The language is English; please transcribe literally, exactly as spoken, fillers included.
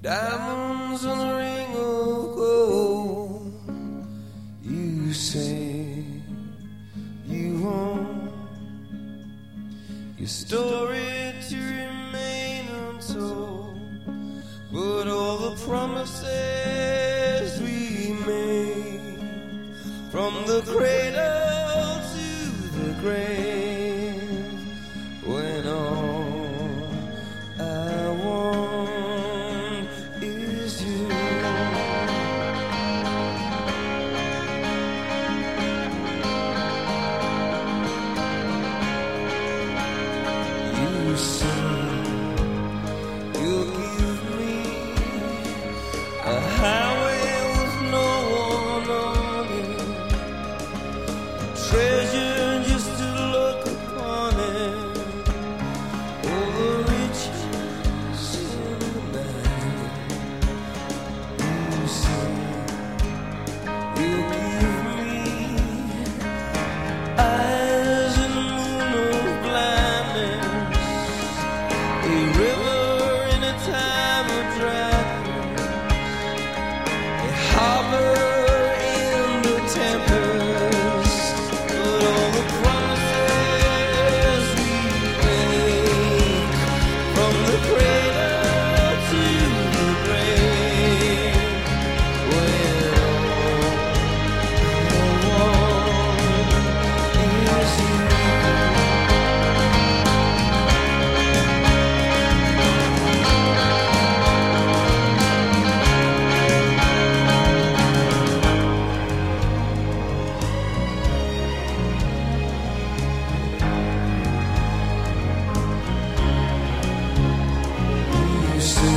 diamonds on a ring of gold. You say you want your story to remain untold, but all the promises we made from the cradle to the grave, when all I want is you. You say you'll give me a highway with no one on it, treasure just to look upon it, all the riches in the night. You say you'll give me eyes in the moon of blindness, a river in a time of dryness, a harbor in the tempest, but all the promises we make from the cradle to the grave, when all I want is you. You say